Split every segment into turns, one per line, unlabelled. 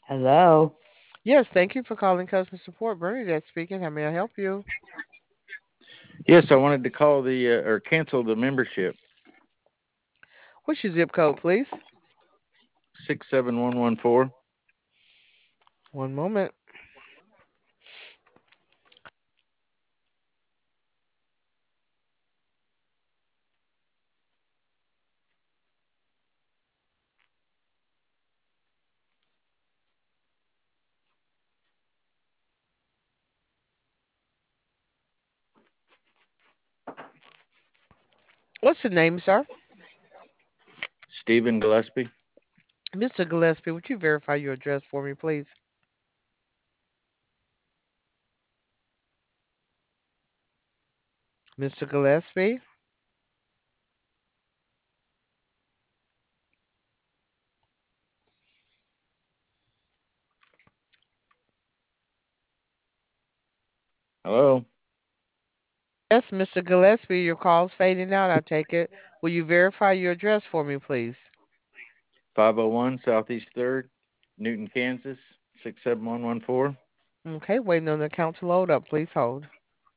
Hello.
Yes, thank you for calling customer support. Bernadette speaking. How may I help you?
Yes, I wanted to call or cancel the membership.
What's your zip code, please?
67114.
One moment. What's your name, sir?
Stephen Gillespie.
Mr. Gillespie, would you verify your address for me, please? Mr. Gillespie?
Hello.
Yes, Mr. Gillespie, your call's fading out, I take it. Will you verify your address for me, please?
501 Southeast 3rd, Newton, Kansas. 67114.
Okay, waiting on the account to load up. Please hold.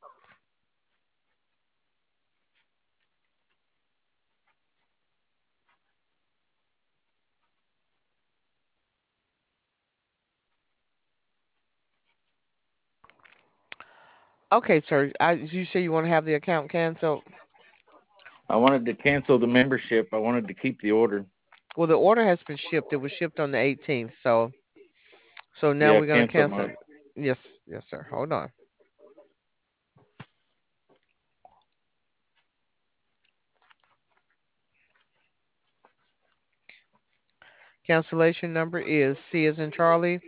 Okay, sir. You say you want to have the account canceled?
I wanted to cancel the membership. I wanted to keep the order.
Well, the order has been shipped. It was shipped on the 18th. So now
Yeah,
we're gonna
cancel
cancel
my.
it. Yes, yes, sir. Hold on. Cancellation number is C as in Charlie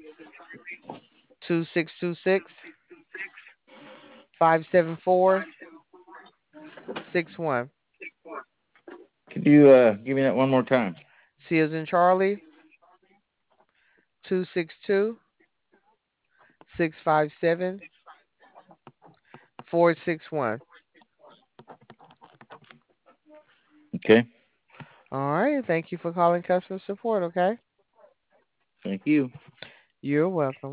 2626 574 61.
Could you give me that one more time?
C as in Charlie 262 657 461.
Okay.
All right. Thank you for calling customer support. Okay.
Thank you.
You're welcome.